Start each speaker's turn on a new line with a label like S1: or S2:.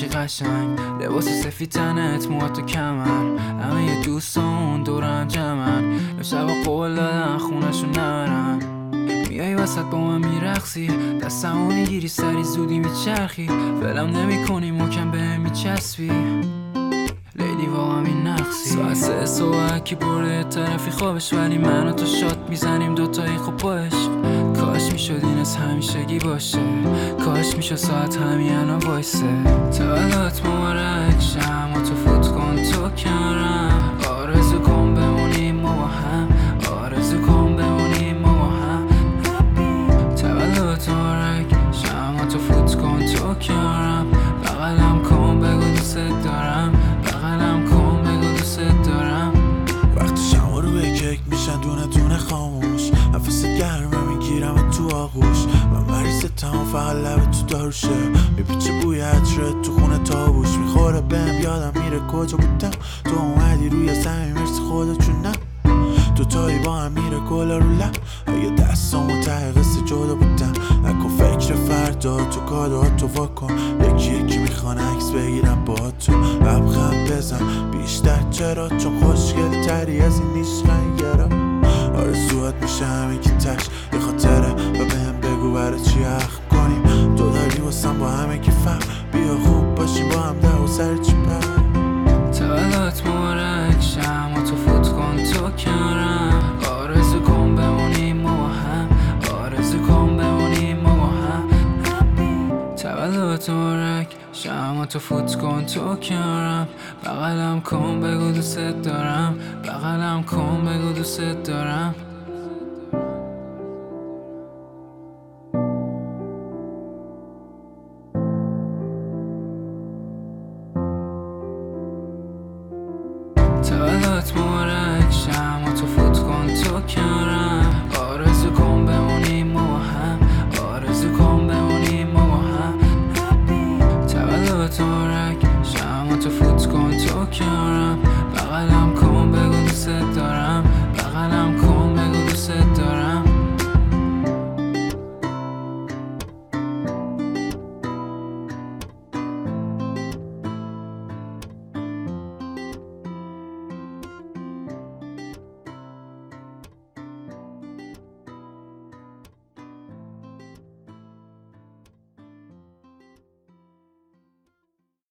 S1: باشی قشنگ، لباس سفید تنت، موهات و کمر، همه دوستان دورم جمعن، امشب قول دادن خونشون نرن. میای وسط با من میرقصی، دستمو میگیری سری زودی میچرخی، ولم نمی کنی محکم بهم میچسبی، لیلی واقعا این نقصی. ساعت 3 صبح کی برده طرفی خوابش، ولی من و تو شات میزنیم دوتایی خب باش. کاش میشد این از همیشگی باشه، کاش میشد ساعت همین الان وایسه. تولدت مبارک شم و تو فوت کن تو کنارم، آرزو کن بمونیم ما با هم، آرزو کن بمونیم ما با هم. تولدت مبارک شم و تو فوت کن تو کنارم، بغلم کن بگو دوست دارم، بغلم کن بگو دوست دارم.
S2: وقتی شما روی کیک میشن دونه دونه خاموش، نفست گرمه میگیرم تو آغوش، من مریض تمام فقط لب تو داروشه، میپیچه بوی عطرت تو خونه تابوش، میخوره بهم یادم میره کجا بودم، تو اومدی روی زمین مرسی خدا چونم، تو تایی با هم میره کلا رو لب، اگه دستامو ته قصه جدا بودم، نکن فکر فردا تو کادوهاتو واکن، یکی یکی میخوان عکس بگیرم با تو، لبخند بزن بیشتر چرا، چون خوشگل تری از این نیشن یرا، آرزوات میشه همه کی تش یه خاطره، و بهم بگو برای چی اخم کنیم، تو داری واسم با همه کی فهم، بیا خوب باشیم با هم ده و سر چی پر.
S1: تولدت مبارک شم و تو فوت کن تو کنارم، آرزو کن بمونیم ما با هم، آرزو کن بمونیم ما با هم. تولدت مبارک شم و تو فوت کن تو کنارم، بغلم کن بگو دوست دارم، بغلم کن بگو دوست دارم. تولدت مبارک شم و تو فوت کن تو کنارم، آرزو کن بمونیم ما با هم، آرزو کن بمونیم ما با هم. تولدت مبارک شم و تو فوت کن تو کنارم،